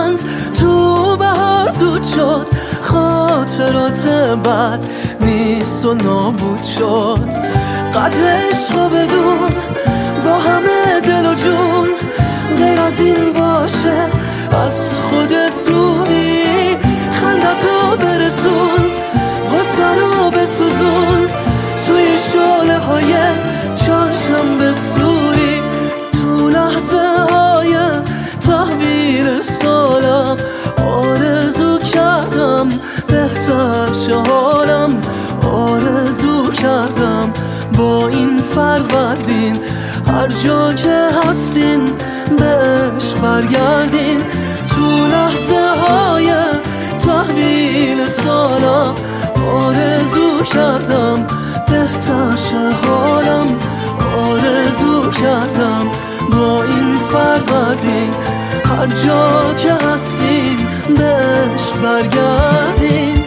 بخند. تو بهار دود شد خاطرات بد نیست و نابود شد. قدر عشق و بدون با همه دل و جون، غیر از این باشه از خودت دوری. خندتو برسون، غصه رو بسوزون، توی شعله های چهارشنبه سوری. تو لحظه های تحویل سالم آرزو کردم بهتر شه حالم. آرزو کردم با این فروردین هر جا که هستین به عشق برگردین. تو لحظه های تحویل سالم آرزو کردم بهتر شه حالم. آرزو کردم با این فروردین هر جا که هستین به عشق برگردین.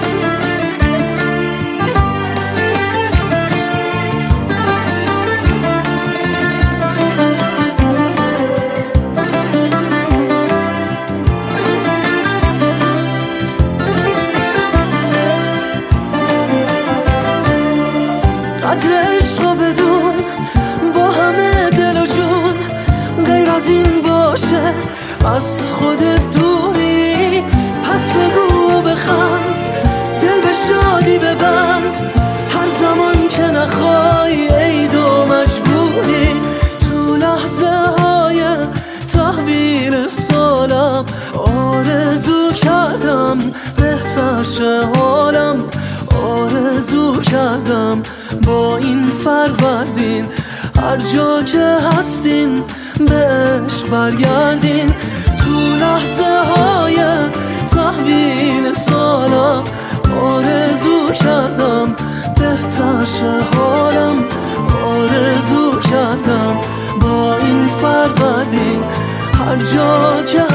قدر عشق و بدون با همه دل و جون، غیر از این باشه از خودت دوری. پس بگو بخند، دل به شادی ببند، هر زمان که نخوای عید و مجبوری. تو لحظه های تحویل سالم آرزو کردم بهتر شه حالم. آرزو کردم با این فروردین هر جا که هستین به عشق برگردین. تو لحظه های تحویل سالم آرزو کردم بهتر شه حالم. آرزو کردم با این فروردین هر جا که